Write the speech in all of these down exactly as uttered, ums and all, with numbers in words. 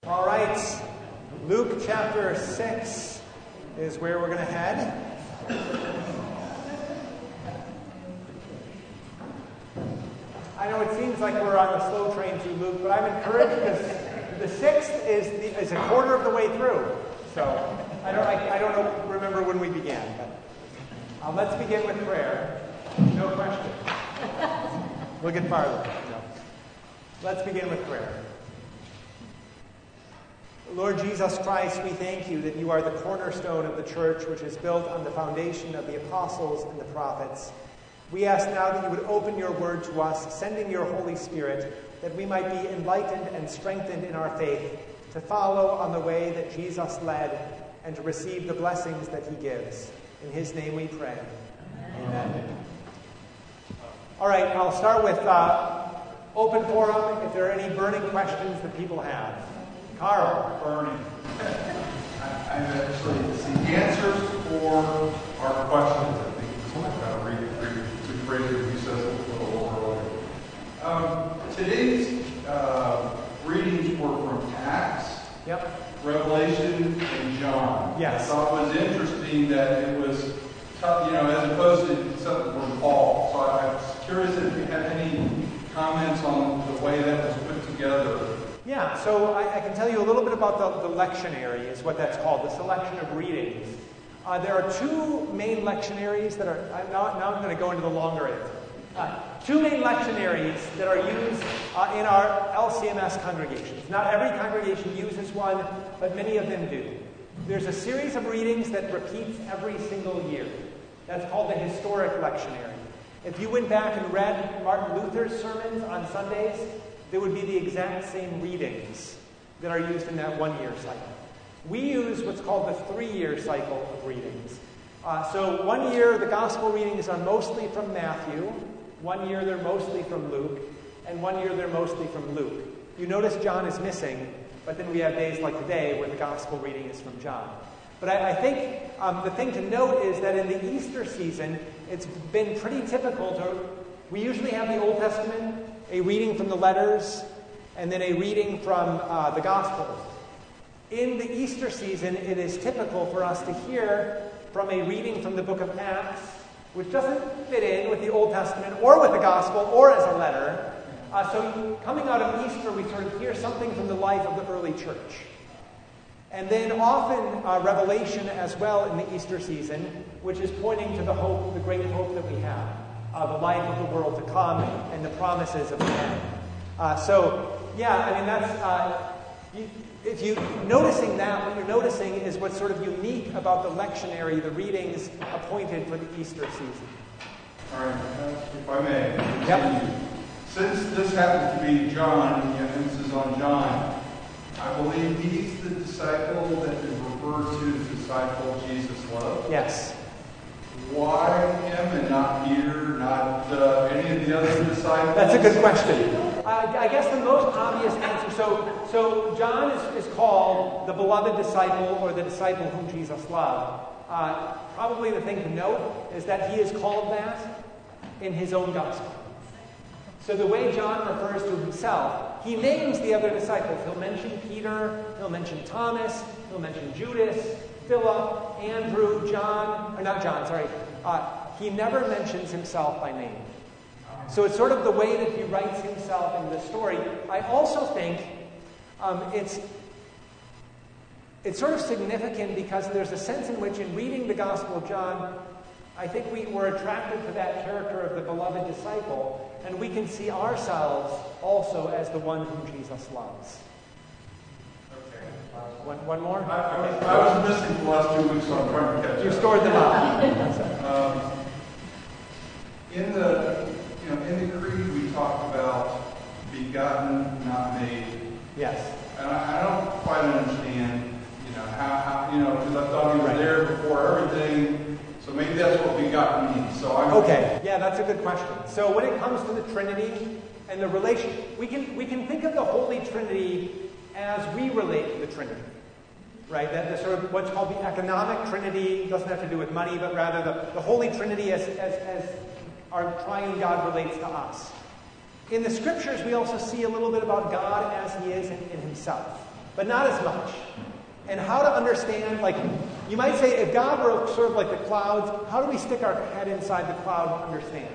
All right, Luke chapter six is where we're going to head. I know it seems like we're on the slow train through Luke, but I'm encouraged because the sixth is the, is a quarter of the way through. So I don't I, I don't know, remember when we began, but uh, let's begin with prayer. No question. We'll get farther. No. Let's begin with prayer. Lord Jesus Christ, we thank you that you are the cornerstone of the church, which is built on the foundation of the apostles and the prophets. We ask now that you would open your word to us, sending your Holy Spirit, that we might be enlightened and strengthened in our faith, to follow on the way that Jesus led, and to receive the blessings that he gives. In his name we pray. Amen. Amen. All right, I'll start with uh, open forum, if there are any burning questions that people have. Carl. Burning. I, I've actually, the answers for our questions, I think it's kind of read, read the phrase he says a little over. Um, today's uh, readings were from Acts, yep. Revelation, and John. Yes. I thought it was interesting that it was, you know, as opposed to something from Paul. So I was curious if you had any comments on the way that was put together. Yeah, so I, I can tell you a little bit about the, the lectionary, is what that's called, the selection of readings. Uh, there are two main lectionaries that are, I'm now, now I'm going to go into the longer end. Uh, two main lectionaries that are used uh, in our L C M S congregations. Not every congregation uses one, but many of them do. There's a series of readings that repeats every single year. That's called the historic lectionary. If you went back and read Martin Luther's sermons on Sundays, there would be the exact same readings that are used in that one-year cycle. We use what's called the three-year cycle of readings. Uh, so one year, the gospel readings are mostly from Matthew. One year, they're mostly from Luke. And one year, they're mostly from Luke. You notice John is missing, but then we have days like today where the gospel reading is from John. But I, I think um, the thing to note is that in the Easter season, it's been pretty typical to... We usually have the Old Testament, a reading from the letters, and then a reading from uh, the Gospels. In the Easter season, it is typical for us to hear from a reading from the book of Acts, which doesn't fit in with the Old Testament or with the Gospel or as a letter. Uh, so coming out of Easter, we sort of hear something from the life of the early church. And then often uh, Revelation as well in the Easter season, which is pointing to the hope, the great hope that we have. Uh, the life of the world to come and the promises of the end. Uh, so, yeah, I mean, that's, uh, you, if you, noticing that, what you're noticing is what's sort of unique about the lectionary, the readings appointed for the Easter season. All right, if I may. Yep. Since this happens to be John, and the emphasis is on John, I believe he's the disciple that is referred to as the disciple Jesus loved. Yes. Why him and not Peter, not uh, any of the other disciples? That's a good question. Uh, I guess the most obvious answer, so so John is, is called the beloved disciple or the disciple whom Jesus loved. Uh, probably the thing to note is that he is called that in his own gospel. So the way John refers to himself, he names the other disciples. He'll mention Peter, he'll mention Thomas, he'll mention Judas, Philip, Andrew, John, or not John, sorry. Uh, he never mentions himself by name. So it's sort of the way that he writes himself in the story. I also think um, it's it's sort of significant because there's a sense in which in reading the Gospel of John, I think we were attracted to that character of the beloved disciple, and we can see ourselves also as the one whom Jesus loves. One, one more? I, I, was, I was missing the last two weeks, so I'm trying to catch up. You stored them up. um, in the, you know, in the creed, we talk about begotten, not made. Yes. And I, I don't quite understand, you know, how, how you know, because I thought he was right. there before everything. So maybe that's what begotten means. So I'm okay. Yeah, that's a good question. So when it comes to the Trinity and the relation, we can we can think of the Holy Trinity as we relate to the Trinity. Right, that the sort of what's called the economic Trinity doesn't have to do with money, but rather the, the Holy Trinity as, as, as our triune God relates to us. In the Scriptures, we also see a little bit about God as he is in, in himself. but not as much. And how to understand, like, you might say, if God were sort of like the clouds, how do we stick our head inside the cloud and understand?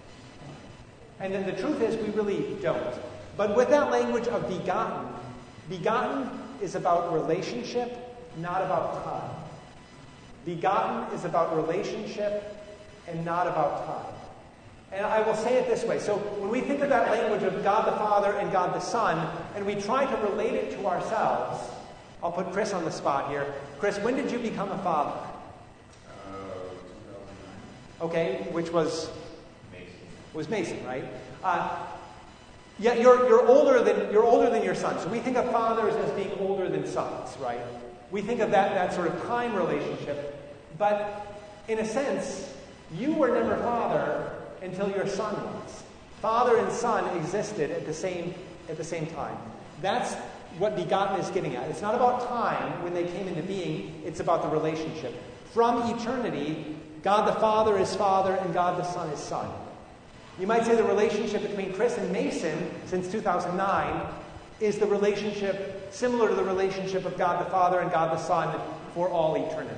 And then the truth is, we really don't. But with that language of begotten, begotten is about relationship, not about time. Begotten is about relationship and not about time. And I will say it this way. So when we think of that language of God the Father and God the Son, and we try to relate it to ourselves, I'll put Chris on the spot here. Chris, when did you become a father? Uh, two thousand nine. Okay, which was? Mason. Was Mason, right? Uh, yeah, you're, you're, older than, you're older than your son. So we think of fathers as being older than sons, right? We think of that, that sort of time relationship. But in a sense, you were never father until your son was. Father and son existed at the same, at the same time. That's what begotten is getting at. It's not about time when they came into being. It's about the relationship. From eternity, God the Father is Father and God the Son is Son. You might say the relationship between Chris and Mason since two thousand nine is the relationship similar to the relationship of God the Father and God the Son for all eternity.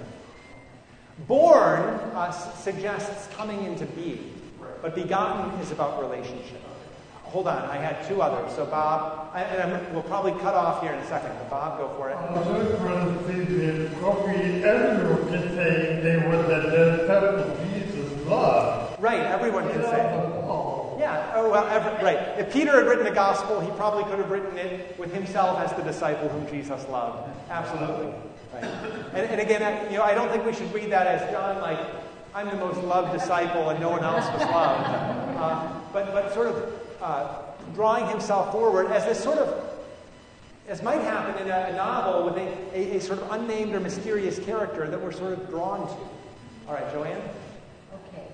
Born uh, suggests coming into being, but begotten is about relationship. Hold on, I had two others. So Bob, I, and I'm, we'll probably cut off here in a second, but Bob, go for it. I was just going to say that probably everyone can say they were the type of Jesus love. Right, everyone can say. Yeah, oh, well, every, right. If Peter had written the gospel, he probably could have written it with himself as the disciple whom Jesus loved. Absolutely. Right. And, and again, I, you know, I don't think we should read that as John, like, I'm the most loved disciple and no one else was loved. Uh, but, but sort of uh, drawing himself forward as this sort of, as might happen in a, a novel with a, a, a sort of unnamed or mysterious character that we're sort of drawn to. All right, Joanne? Okay.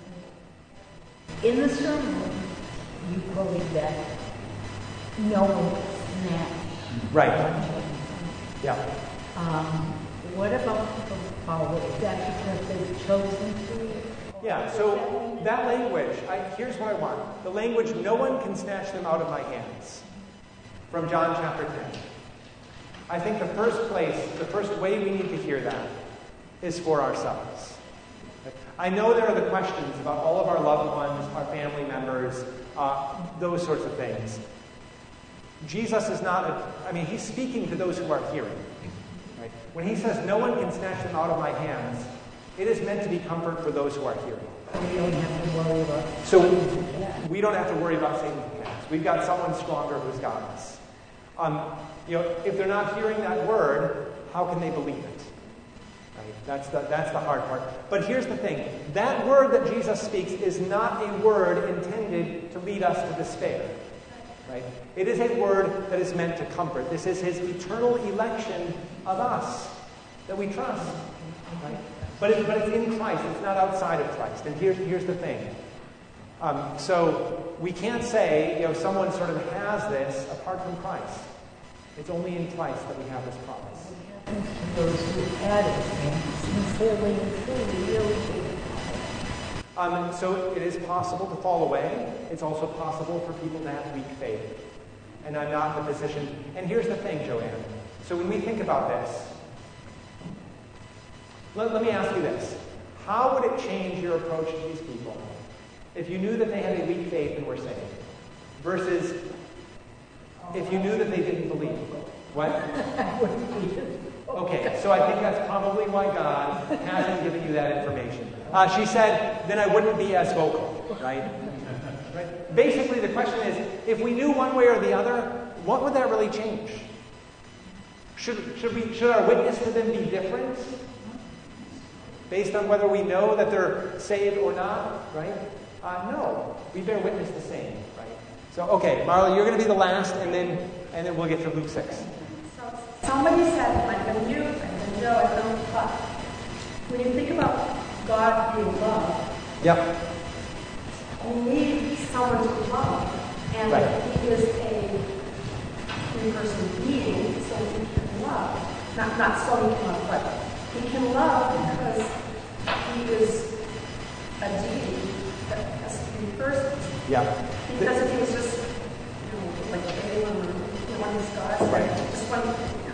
In the sermon, you quoted that no one snatched. Right. Yeah. Um, what about the power? Is that because they've chosen to? Yeah, so that language, I, here's what I want. The language, no one can snatch them out of my hands, from John chapter ten. I think the first place, the first way we need to hear that is for ourselves. I know there are the questions about all of our loved ones, our family members, uh, those sorts of things. Jesus is not, a, I mean, he's speaking to those who are hearing. Right? When he says, no one can snatch them out of my hands, it is meant to be comfort for those who are hearing. We don't have to worry about. So we don't have to worry about Satan's hands. We've got someone stronger who's got us. Um, you know, if they're not hearing that word, how can they believe it? Right? That's the that's the hard part. But here's the thing: that word that Jesus speaks is not a word intended to lead us to despair. Right? It is a word that is meant to comfort. This is his eternal election of us that we trust. Right? But, it, but it's in Christ. It's not outside of Christ. And here's, here's the thing. Um, so we can't say, you know, someone sort of has this apart from Christ. It's only in Christ that we have this promise. Those who had it sincerely and truly really do. Um, so it is possible to fall away. It's also possible for people to have weak faith. And I'm not in the position. And here's the thing, Joanne. So when we think about this, let, let me ask you this. How would it change your approach to these people if you knew that they had a weak faith and were saved, versus if you knew that they didn't believe? What? Okay, so I think that's probably why God hasn't given you that information. Uh, she said, then I wouldn't be as vocal, right? Right? Basically, the question is, if we knew one way or the other, what would that really change? Should, should, we, should our witness to them be different? Based on whether we know that they're saved or not, right? Uh, no, we bear witness the same, right? So, okay, Marla, you're going to be the last, and then and then we'll get to Luke six. So somebody said, like when you and Joe and Bill talk, when you think about God being love, Yep. you need someone to love, and Right. he is a three-person being, so he can love. Not not so he can love, but he can love because he is a deity that has to be first. Yeah. Because if he was just, you know, like anyone, you know, one of these gods, Right. just one,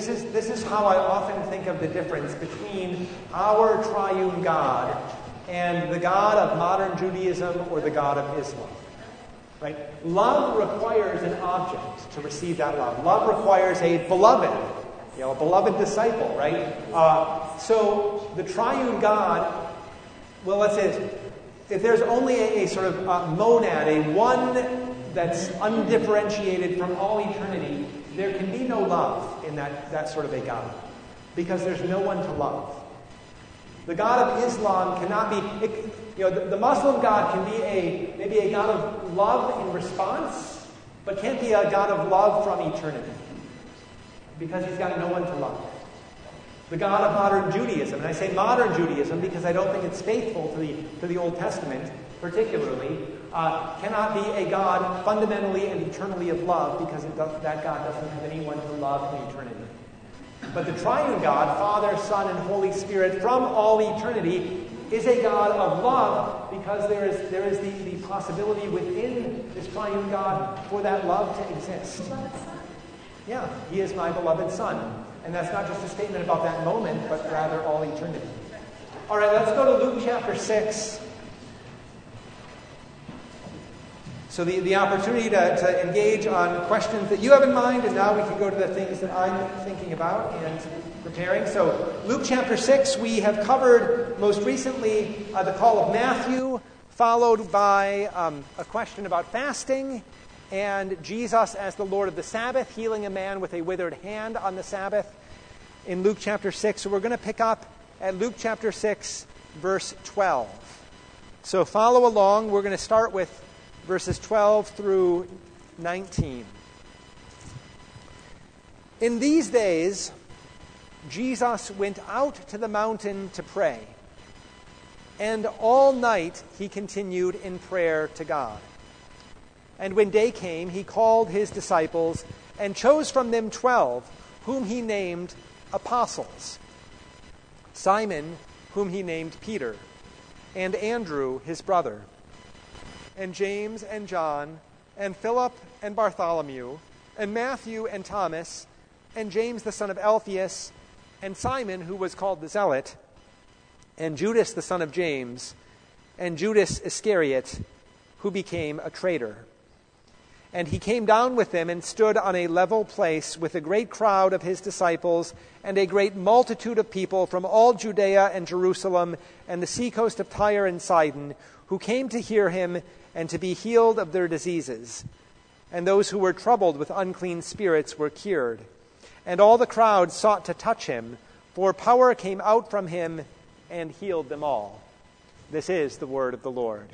this is, this is how I often think of the difference between our triune God and the God of modern Judaism or the God of Islam. Right? Love requires an object to receive that love. Love requires a beloved, you know, a beloved disciple, right? Uh, so the triune God, well, let's say, if there's only a, a sort of uh, monad, a one that's undifferentiated from all eternity, there can be no love in that, that sort of a God, because there's no one to love. The God of Islam cannot be, it, you know, the, the Muslim God can be a maybe a God of love in response, but can't be a God of love from eternity, because he's got no one to love. The God of modern Judaism, and I say modern Judaism because I don't think it's faithful to the, to the Old Testament, particularly, uh, cannot be a God fundamentally and eternally of love, because it does, that God doesn't have anyone to love in eternity. But the triune God, Father, Son, and Holy Spirit, from all eternity, is a God of love, because there is there is the, the possibility within this triune God for that love to exist. Yeah, he is my beloved Son. And that's not just a statement about that moment, but rather all eternity. All right, let's go to Luke chapter six. So the, the opportunity to, to engage on questions that you have in mind, and now we can go to the things that I'm thinking about and preparing. So Luke chapter six, we have covered most recently uh, the call of Matthew, followed by um, a question about fasting, and Jesus as the Lord of the Sabbath, healing a man with a withered hand on the Sabbath in Luke chapter six. So we're going to pick up at Luke chapter six, verse twelve. So follow along. We're going to start with verses twelve through nineteen. In these days, Jesus went out to the mountain to pray, and all night he continued in prayer to God. And when day came, he called his disciples and chose from them twelve, whom he named apostles: Simon, whom he named Peter, and Andrew, his brother, and James and John, and Philip and Bartholomew, and Matthew and Thomas, and James the son of Alphaeus, and Simon, who was called the Zealot, and Judas the son of James, and Judas Iscariot, who became a traitor. And he came down with them and stood on a level place with a great crowd of his disciples and a great multitude of people from all Judea and Jerusalem and the seacoast of Tyre and Sidon, who came to hear him and to be healed of their diseases. And those who were troubled with unclean spirits were cured. And all the crowd sought to touch him, for power came out from him and healed them all. This is the word of the Lord.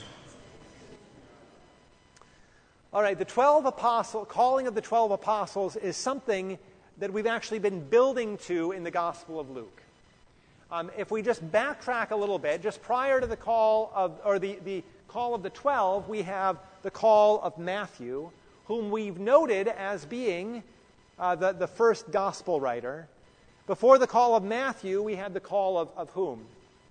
All right, the twelve apostle, calling of the twelve apostles is something that we've actually been building to in the Gospel of Luke. Um, if we just backtrack a little bit, just prior to the call of, or the, the call of the twelve, we have the call of Matthew, whom we've noted as being uh, the, the first gospel writer. Before the call of Matthew, we had the call of, of whom?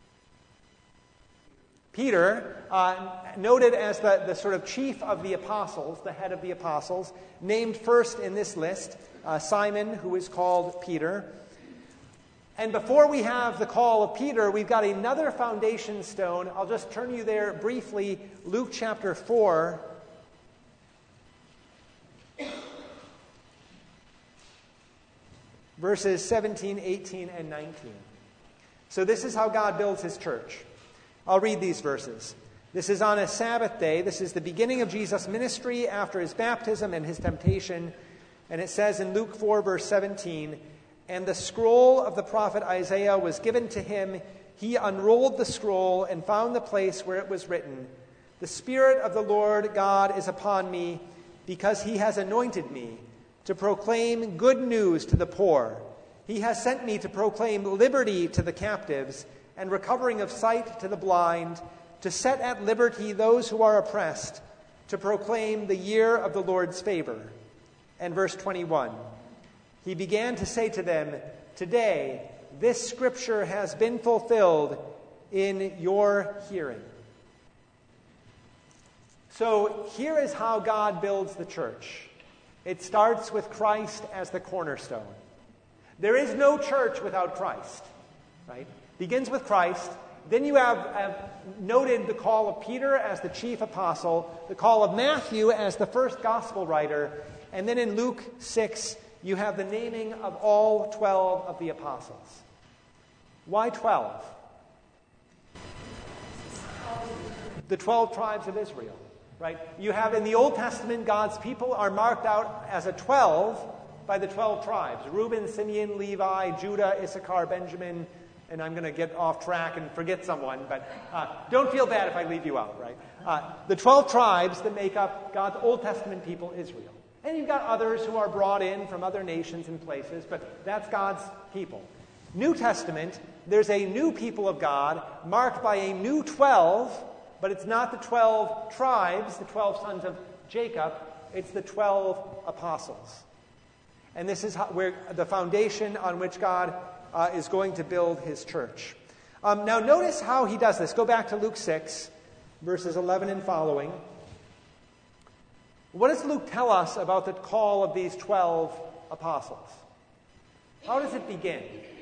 Peter, uh, noted as the, the sort of chief of the apostles, the head of the apostles, named first in this list, uh, Simon, who is called Peter. And before we have the call of Peter, we've got another foundation stone. I'll just turn you there briefly. Luke chapter four. Verses seventeen, eighteen, and nineteen. So this is how God builds his church. I'll read these verses. This is on a Sabbath day. This is the beginning of Jesus' ministry after his baptism and his temptation. And it says in Luke four, verse seventeen, "And the scroll of the prophet Isaiah was given to him. He unrolled the scroll and found the place where it was written, 'The Spirit of the Lord God is upon me, because he has anointed me to proclaim good news to the poor. He has sent me to proclaim liberty to the captives and recovering of sight to the blind, to set at liberty those who are oppressed, to proclaim the year of the Lord's favor.'" And verse twenty-one, "He began to say to them, 'Today this scripture has been fulfilled in your hearing.'" So here is how God builds the church. It starts with Christ as the cornerstone. There is no church without Christ, right? Begins with Christ. Then you have, have noted the call of Peter as the chief apostle, the call of Matthew as the first gospel writer, and then in Luke six, you have the naming of all twelve of the apostles. Why twelve? The twelve tribes of Israel, right? You have in the Old Testament, God's people are marked out as a twelve by the twelve tribes. Reuben, Simeon, Levi, Judah, Issachar, Benjamin, and I'm going to get off track and forget someone, but uh, don't feel bad if I leave you out, right? Uh, the twelve tribes that make up God's Old Testament people, Israel. And you've got others who are brought in from other nations and places, but that's God's people. New Testament, there's a new people of God marked by a new twelve, but it's not the twelve tribes, the twelve sons of Jacob, it's the twelve apostles. And this is how, where the foundation on which God uh, is going to build his church. Um, now notice how he does this. Go back to Luke six, verses eleven and following. What does Luke tell us about the call of these twelve apostles? How does it begin?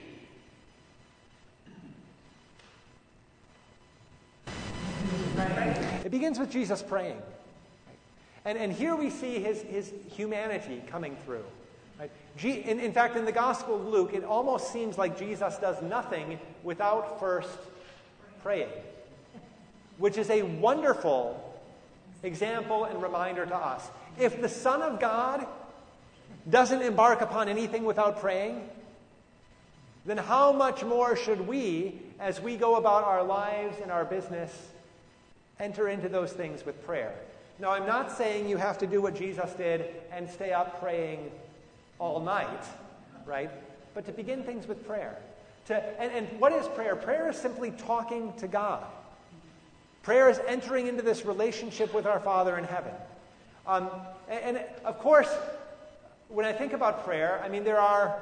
It begins with Jesus praying. And, and here we see his, his humanity coming through. Right? G, in, in fact, in the Gospel of Luke, it almost seems like Jesus does nothing without first praying, which is a wonderful example and reminder to us. If the Son of God doesn't embark upon anything without praying, then how much more should we, as we go about our lives and our business, enter into those things with prayer? Now, I'm not saying you have to do what Jesus did and stay up praying all night, right? But to begin things with prayer. To, and, and what is prayer? Prayer is simply talking to God. Prayer is entering into this relationship with our Father in heaven. Um, and, and of course, when I think about prayer, I mean, there are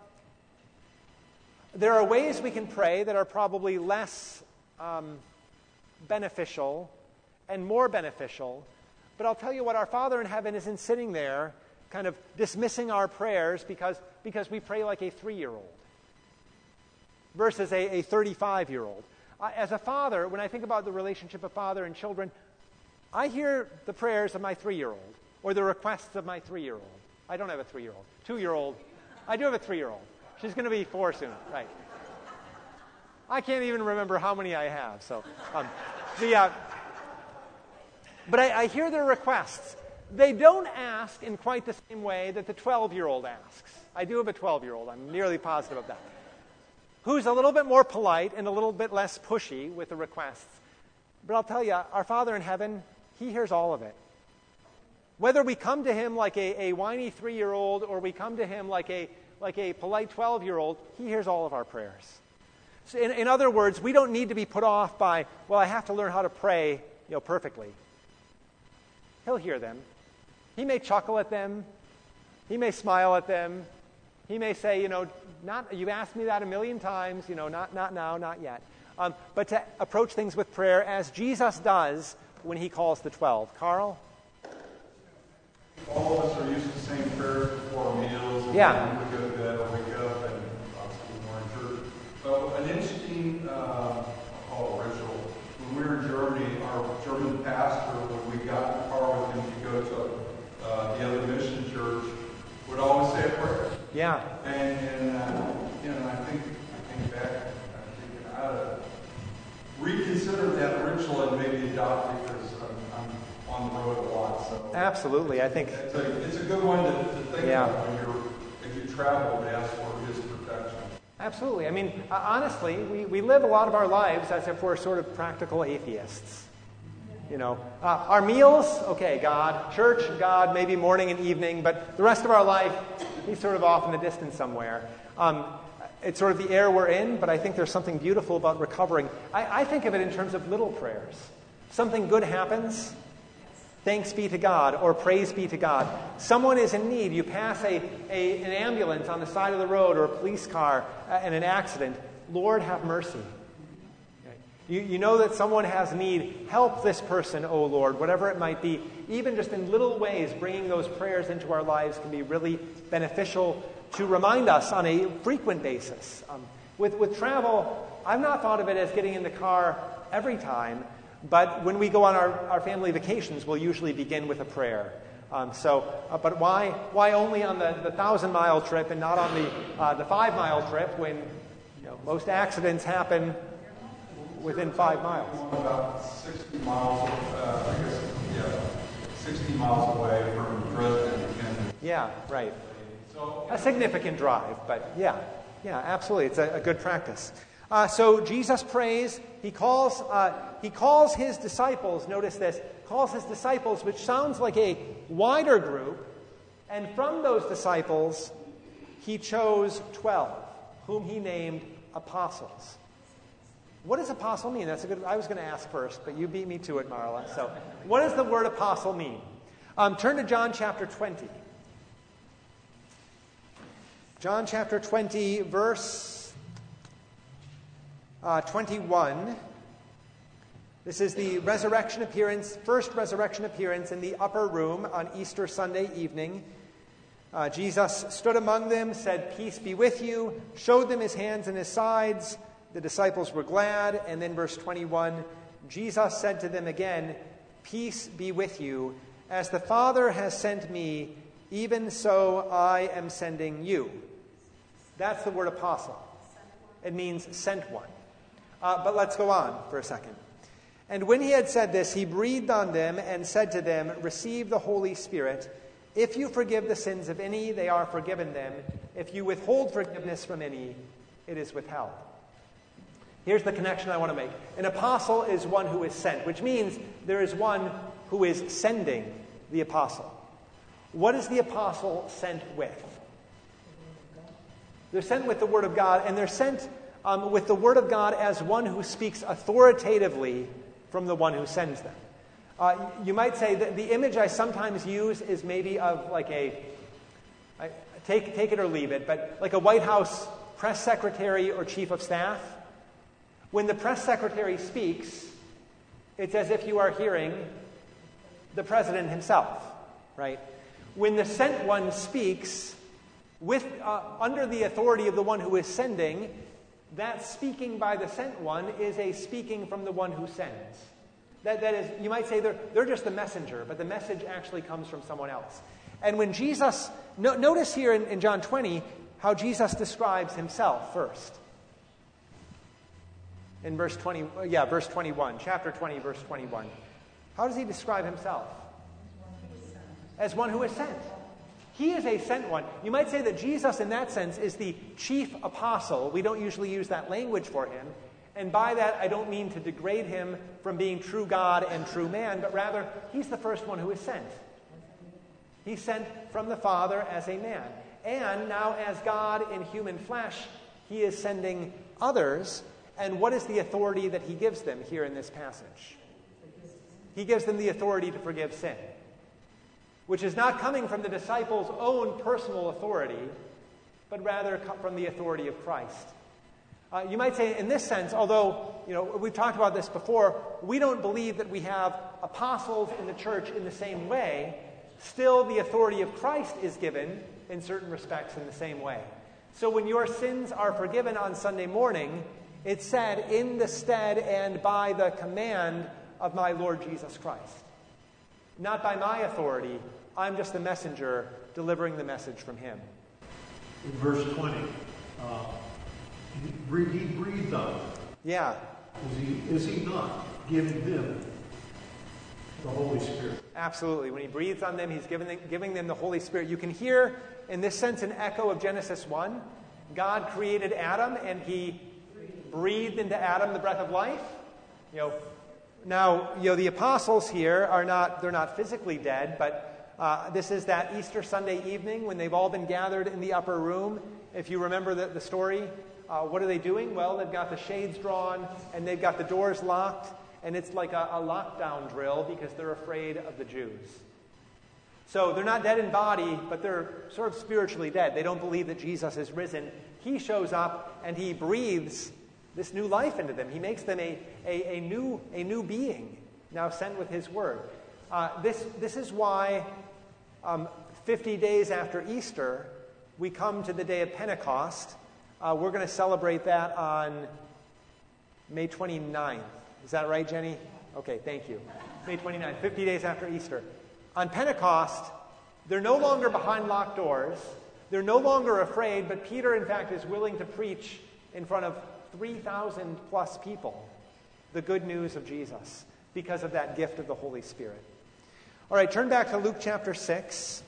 there are ways we can pray that are probably less um, beneficial and more beneficial. But I'll tell you what, our Father in heaven isn't sitting there kind of dismissing our prayers because, because we pray like a three-year-old versus a, a thirty-five-year-old. Uh, as a father, when I think about the relationship of father and children, I hear the prayers of my three-year-old or the requests of my three-year-old. I don't have a three-year-old. Two-year-old. I do have a three-year-old. She's going to be four soon. Right. I can't even remember how many I have. So, um, the, uh, but I, I hear their requests. They don't ask in quite the same way that the twelve-year-old asks. I do have a twelve-year-old. I'm nearly positive of that. Who's a little bit more polite and a little bit less pushy with the requests. But I'll tell you, our Father in heaven, he hears all of it. Whether we come to him like a, a whiny three-year-old or we come to him like a, like a polite twelve-year-old, he hears all of our prayers. So in, in other words, we don't need to be put off by, well, I have to learn how to pray, you know, perfectly. He'll hear them. He may chuckle at them. He may smile at them. He may say, you know, not, you've asked me that a million times, you know, not, not now, not yet. Um, but to approach things with prayer as Jesus does when he calls the twelve. Carl? All of us are used to saying prayers before meals. And Yeah. when we go to bed or wake up and obviously more in church. But an interesting, uh, I'll call it ritual. When we were in Germany, our German pastor, when we got in the car with him to go to uh, the other mission church, would always say a prayer. Yeah. And, and uh, you know, I think I think back, I'm thinking I ought to reconsider that ritual and maybe adopt it because I'm, I'm on the road a lot. So Absolutely, I think. it's a, it's a good one to, to think Yeah. about when you're if you travel and ask for His protection. Absolutely. I mean, uh, honestly, we, we live a lot of our lives as if we're sort of practical atheists. You know, uh, our meals, okay, God. Church, God, maybe morning and evening, but the rest of our life, he's sort of off in the distance somewhere. Um, it's sort of the air we're in, but I think there's something beautiful about recovering. I, I think of it in terms of little prayers. Something good happens, thanks be to God, or praise be to God. Someone is in need. You pass a, a an ambulance on the side of the road or a police car uh, in an accident. Lord, have mercy. You, you know that someone has need. Help this person, oh Lord, whatever it might be. Even just in little ways, bringing those prayers into our lives can be really beneficial to remind us on a frequent basis. Um, with, with travel, I've not thought of it as getting in the car every time, but when we go on our, our family vacations, we'll usually begin with a prayer. Um, so, uh, but why why only on the, the thousand-mile trip and not on the uh, the five-mile trip when you know, most accidents happen within five miles? About sixty miles, uh, I guess, yeah, sixty miles away from Dresden. And Yeah, right. so A significant drive, but yeah, yeah, absolutely. It's a, a good practice. Uh, so Jesus prays. He calls. Uh, he calls his disciples. Notice this. Calls his disciples, which sounds like a wider group. And from those disciples, he chose twelve, whom he named apostles. What does apostle mean? That's a good. I was going to ask first, but you beat me to it, Marla. So, what does the word apostle mean? Um, turn to John chapter twenty. John chapter twenty, verse uh, twenty-one. This is the resurrection appearance, first resurrection appearance in the upper room on Easter Sunday evening. Uh, Jesus stood among them, said, "Peace be with you," showed them his hands and his sides. The disciples were glad. And then verse twenty-one, Jesus said to them again, "Peace be with you. As the Father has sent me, even so I am sending you." That's the word apostle. It means sent one. Uh, but let's go on for a second. And when he had said this, he breathed on them and said to them, "Receive the Holy Spirit. If you forgive the sins of any, they are forgiven them. If you withhold forgiveness from any, it is withheld." Here's the connection I want to make. An apostle is one who is sent, which means there is one who is sending the apostle. What is the apostle sent with? They're sent with the Word of God, and they're sent um, with the Word of God as one who speaks authoritatively from the one who sends them. Uh, you might say that the image I sometimes use is maybe of like a, I, take, take it or leave it, but like a White House press secretary or chief of staff. When the press secretary speaks, it's as if you are hearing the president himself, right? When the sent one speaks, with uh, under the authority of the one who is sending, that speaking by the sent one is a speaking from the one who sends. That, that is, you might say they're, they're just the messenger, but the message actually comes from someone else. And when Jesus, no, notice here in, in John twenty, how Jesus describes himself first. In verse twenty, yeah, verse twenty-one, chapter twenty, verse twenty-one. How does he describe himself? As one who is sent. He is a sent one. You might say that Jesus, in that sense, is the chief apostle. We don't usually use that language for him. And by that, I don't mean to degrade him from being true God and true man, but rather, he's the first one who is sent. He's sent from the Father as a man. And now, as God in human flesh, he is sending others. And what is the authority that he gives them here in this passage? He gives them the authority to forgive sin, which is not coming from the disciples' own personal authority, but rather from the authority of Christ. Uh, you might say, in this sense, although you know we've talked about this before, we don't believe that we have apostles in the church in the same way. Still, the authority of Christ is given in certain respects in the same way. So when your sins are forgiven on Sunday morning, it's said in the stead and by the command of my Lord Jesus Christ. Not by my authority. I'm just the messenger delivering the message from him. In verse twenty, uh, he, breathed, he breathed on them. Yeah. Is he, is he not giving them the Holy Spirit? Absolutely. When he breathes on them, he's giving them, giving them the Holy Spirit. You can hear, in this sense, an echo of Genesis one. God created Adam, and he breathed into Adam the breath of life. You know, now, you know, the apostles here are not, they're not physically dead, but uh, this is that Easter Sunday evening when they've all been gathered in the upper room. If you remember the, the story, uh, what are they doing? Well, they've got the shades drawn, and they've got the doors locked, and it's like a, a lockdown drill because they're afraid of the Jews. So they're not dead in body, but they're sort of spiritually dead. They don't believe that Jesus is risen. He shows up, and he breathes this new life into them. He makes them a, a, a, new, a new being, now sent with his word. Uh, this, this is why um, fifty days after Easter, we come to the day of Pentecost. Uh, we're going to celebrate that on May twenty-ninth. Is that right, Jenny? Okay, thank you. May twenty-ninth, fifty days after Easter. On Pentecost, they're no longer behind locked doors. They're no longer afraid, but Peter, in fact, is willing to preach in front of three thousand plus people the good news of Jesus because of that gift of the Holy Spirit. All right, turn back to Luke chapter six.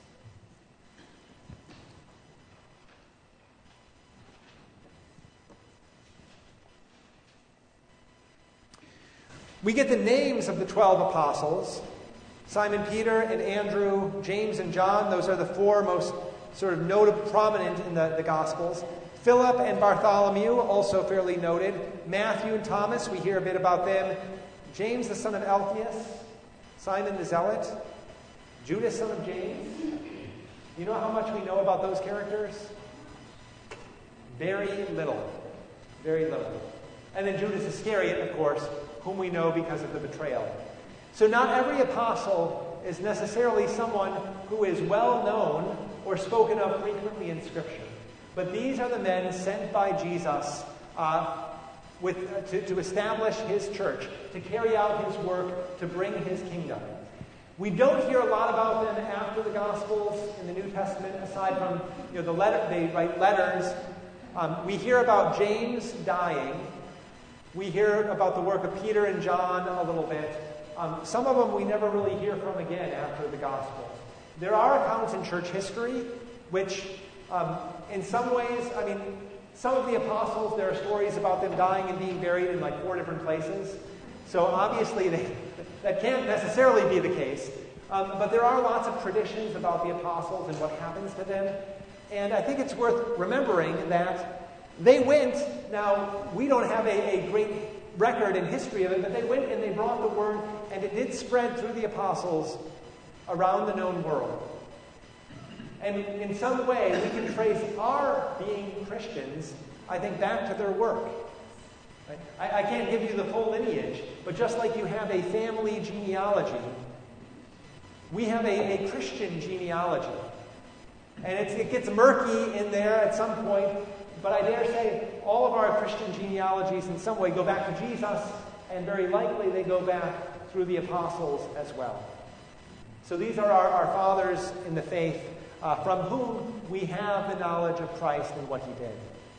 We get the names of the twelve apostles: Simon Peter and Andrew, James and John. Those are the four most sort of noted, prominent in the, the Gospels. Philip and Bartholomew, also fairly noted. Matthew and Thomas, we hear a bit about them. James, the son of Alphaeus. Simon the Zealot. Judas, son of James. You know how much we know about those characters? Very little. Very little. And then Judas Iscariot, of course, whom we know because of the betrayal. So not every apostle is necessarily someone who is well known or spoken of frequently in Scripture. But these are the men sent by Jesus uh, with, uh, to, to establish his church, to carry out his work, to bring his kingdom. We don't hear a lot about them after the Gospels in the New Testament, aside from, you know, the letter, they write letters. Um, we hear about James dying. We hear about the work of Peter and John a little bit. Um, some of them we never really hear from again after the Gospels. There are accounts in church history which, um, in some ways, I mean, some of the apostles, there are stories about them dying and being buried in like four different places. So obviously they, that can't necessarily be the case. Um, but there are lots of traditions about the apostles and what happens to them. And I think it's worth remembering that they went, now we don't have a, a great record in history of it, but they went and they brought the word, and it did spread through the apostles around the known world. And in some way, we can trace our being Christians, I think, back to their work. Right? I, I can't give you the full lineage, but just like you have a family genealogy, we have a, a Christian genealogy. And it's, it gets murky in there at some point, but I dare say all of our Christian genealogies in some way go back to Jesus, and very likely they go back through the apostles as well. So these are our, our fathers in the faith, uh, from whom we have the knowledge of Christ and what he did.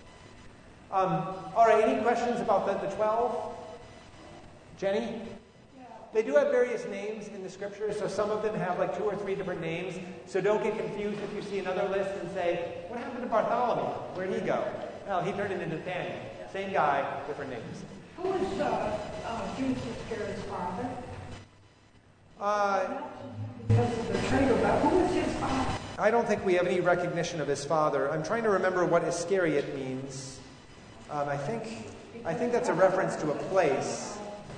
Um, all right, any questions about the, the twelve? Jenny? They do have various names in the Scriptures, so some of them have like two or three different names. So don't get confused if you see another list and say, what happened to Bartholomew? Where'd he go? Well, he turned it into Nathaniel. Same guy, different names. Who was uh, uh, Judas Iscariot's father? Uh, Because of the traitor, but who was his father? I don't think we have any recognition of his father. I'm trying to remember what Iscariot means. Um, I think I think that's a reference to a place.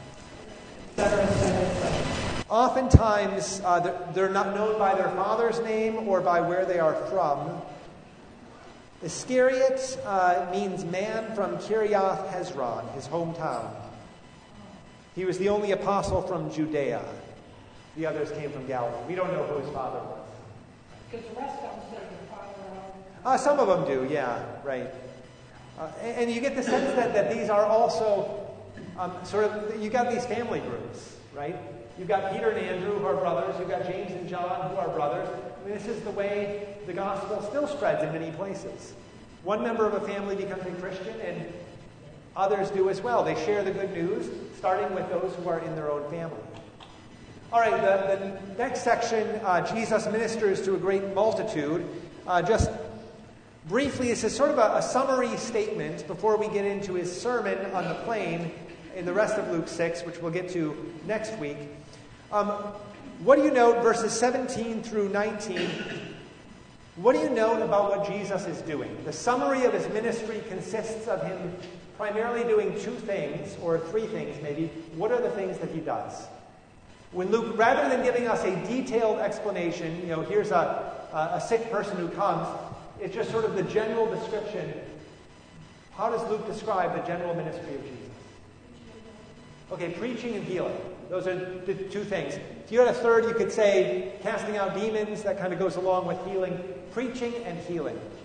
Oftentimes, uh, they're, they're not known by their father's name or by where they are from. Iscariot uh, means man from Kiriath Hezron, his hometown. He was the only apostle from Judea. The others came from Galilee. We don't know who his father was. Because the rest of them say the father. Uh, some of them do, yeah, right. Uh, and, and you get the sense that, that these are also um, sort of, you got these family groups, right? You've got Peter and Andrew, who are brothers. You've got James and John, who are brothers. I mean, this is the way the gospel still spreads in many places. One member of a family becomes a Christian, and others do as well. They share the good news, starting with those who are in their own family. All right, the, the next section, uh, Jesus ministers to a great multitude. Uh, just briefly, this is sort of a, a summary statement before we get into his sermon on the plain in the rest of Luke six, which we'll get to next week. Um, what do you note, verses seventeen through nineteen? What do you note about what Jesus is doing? The summary of his ministry consists of him primarily doing two things, or three things maybe. What are the things that he does? When Luke, rather than giving us a detailed explanation, you know, here's a, a sick person who comes, it's just sort of the general description. How does Luke describe the general ministry of Jesus? Okay, preaching and healing. Those are the two things. If you had a third, you could say casting out demons. That kind of goes along with healing. Preaching and healing.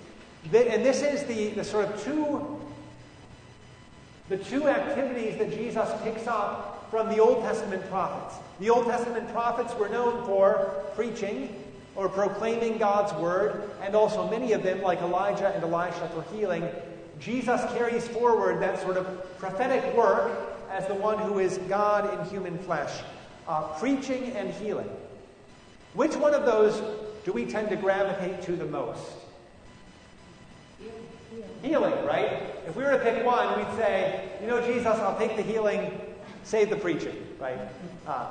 The, and this is the, the sort of two, the two activities that Jesus picks up from the Old Testament prophets. The Old Testament prophets were known for preaching or proclaiming God's word, and also many of them, like Elijah and Elisha, for healing. Jesus carries forward that sort of prophetic work as the one who is God in human flesh, uh, preaching and healing. Which one of those do we tend to gravitate to the most? Healing, right? If we were to pick one, we'd say, you know, Jesus, I'll take the healing, save the preaching, right? Uh,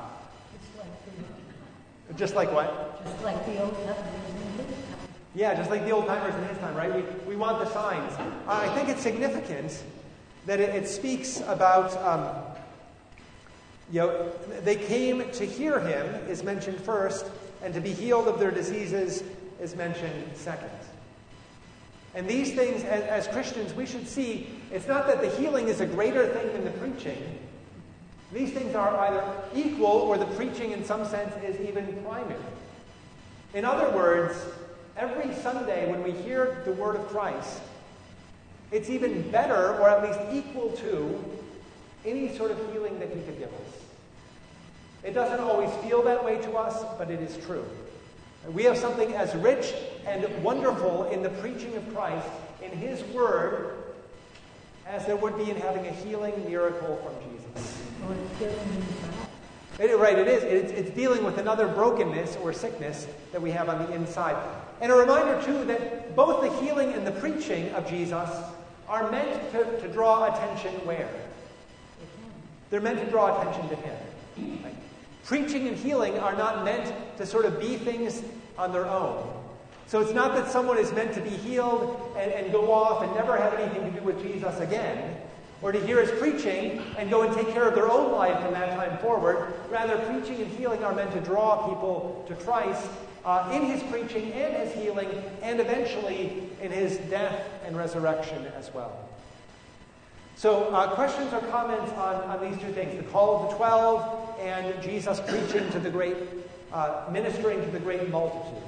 just like what? Just like the old timers in his time. Yeah, just like the old timers in his time, right? We, we want the signs. Uh, I think it's significant that it, it speaks about, um, you know, they came to hear him is mentioned first, and to be healed of their diseases is mentioned second. And these things, as, as Christians, we should see, it's not that the healing is a greater thing than the preaching. These things are either equal, or the preaching in some sense is even primary. In other words, every Sunday when we hear the word of Christ, it's even better, or at least equal to, any sort of healing that he could give us. It doesn't always feel that way to us, but it is true. We have something as rich and wonderful in the preaching of Christ, in his word, as there would be in having a healing miracle from Jesus. Or it's healing inside. It, right, it is. It's, it's dealing with another brokenness or sickness that we have on the inside. And a reminder, too, that both the healing and the preaching of Jesus are meant to, to draw attention where? They're meant to draw attention to him. Right? Preaching and healing are not meant to sort of be things on their own. So it's not that someone is meant to be healed and, and go off and never have anything to do with Jesus again, or to hear his preaching and go and take care of their own life from that time forward. Rather, preaching and healing are meant to draw people to Christ uh, in his preaching and his healing, and eventually in his death and resurrection as well. So uh, questions or comments on, on these two things, the call of the twelve and Jesus preaching to the great, uh, ministering to the great multitude.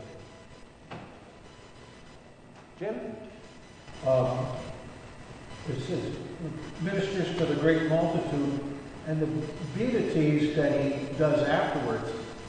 Jim? Um, it says, ministers to the great multitude, and the beatitudes that he does afterwards.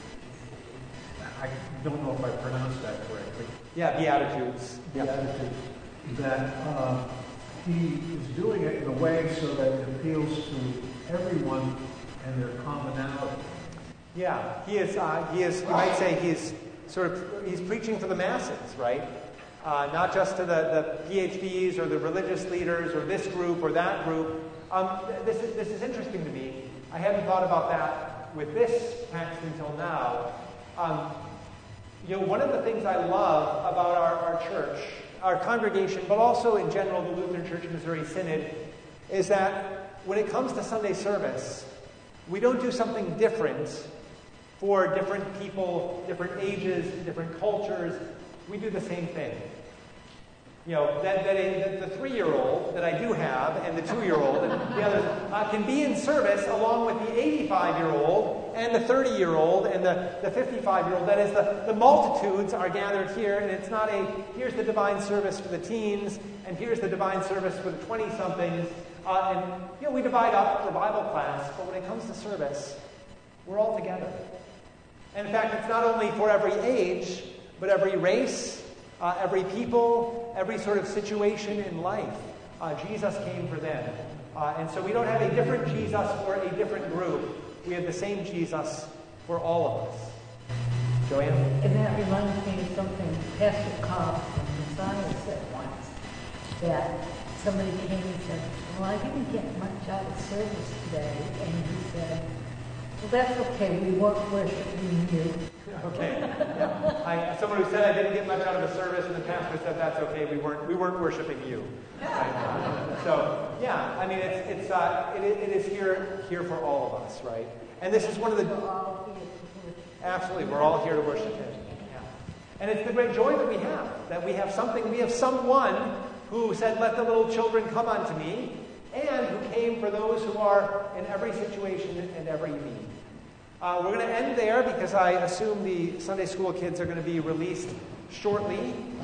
I don't know if I pronounced that correctly. Yeah, Beatitudes. Beatitudes. That uh, he is doing it in a way so that it appeals to everyone and their commonality. Yeah, he is. Uh, he is. You might say he's sort of he's preaching for the masses, right? Uh, not just to the, the P H Ds or the religious leaders or this group or that group. Um, this is this is interesting to me. I hadn't thought about that with this text until now. Um, you know, one of the things I love about our, our church, our congregation, but also in general the Lutheran Church Missouri Synod, is that when it comes to Sunday service, we don't do something different for different people, different ages, different cultures. We do the same thing. You know, that, that a, the, the three-year-old that I do have and the two-year-old and the others uh, can be in service along with the eighty-five-year-old and the thirty-year-old and the, the fifty-five-year-old. That is, the, the multitudes are gathered here, and it's not a, here's the divine service for the teens, and here's the divine service for the twenty-somethings. Uh, and, you know, we divide up for Bible class, but when it comes to service, we're all together. And in fact, it's not only for every age, but every race, uh, every people, every sort of situation in life. Uh, Jesus came for them. Uh, and so we don't have a different Jesus for a different group. We have the same Jesus for all of us. Joanne? And that reminds me of something Pastor Cobb from Messiah said once, that somebody came and said, well, I didn't get much out of service today. And he said, well, that's okay. We weren't worshiping you. Okay. Yeah. I, someone who said I didn't get much out of the service, and the pastor said that's okay. We weren't we weren't worshiping you. Right? So yeah, I mean it's it's uh, it, it is here here for all of us, right? And this is one of the We're all here to worship. absolutely we're all here to worship Him. Yeah. And it's the great joy that we have that we have something we have someone who said, "Let the little children come unto me," and who came for those who are in every situation and every need. Uh, we're going to end there because I assume the Sunday school kids are going to be released shortly.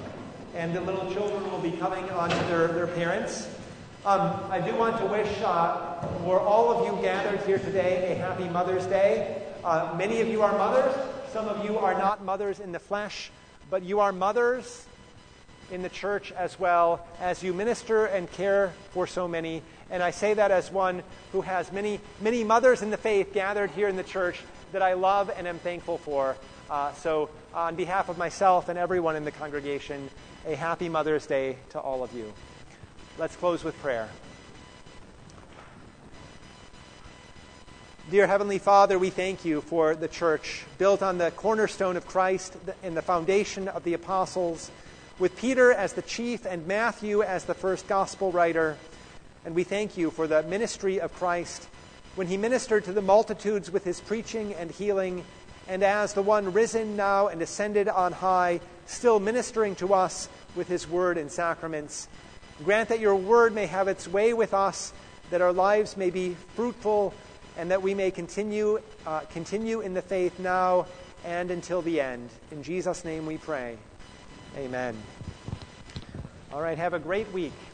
and the little children will be coming on to their, their parents. Um, I do want to wish uh, for all of you gathered here today a happy Mother's Day. Uh, many of you are mothers. Some of you are not mothers in the flesh, but you are mothers in the church as well, as you minister and care for so many. And I say that as one who has many, many mothers in the faith gathered here in the church that I love and am thankful for. Uh, so on behalf of myself and everyone in the congregation, a happy Mother's Day to all of you. Let's close with prayer. Dear Heavenly Father, we thank you for the church built on the cornerstone of Christ and the foundation of the apostles, with Peter as the chief and Matthew as the first gospel writer. And we thank you for the ministry of Christ when he ministered to the multitudes with his preaching and healing, and as the one risen now and ascended on high, still ministering to us with his word and sacraments. Grant that your word may have its way with us, that our lives may be fruitful, and that we may continue, uh, continue in the faith now and until the end. In Jesus' name we pray. Amen. All right, have a great week.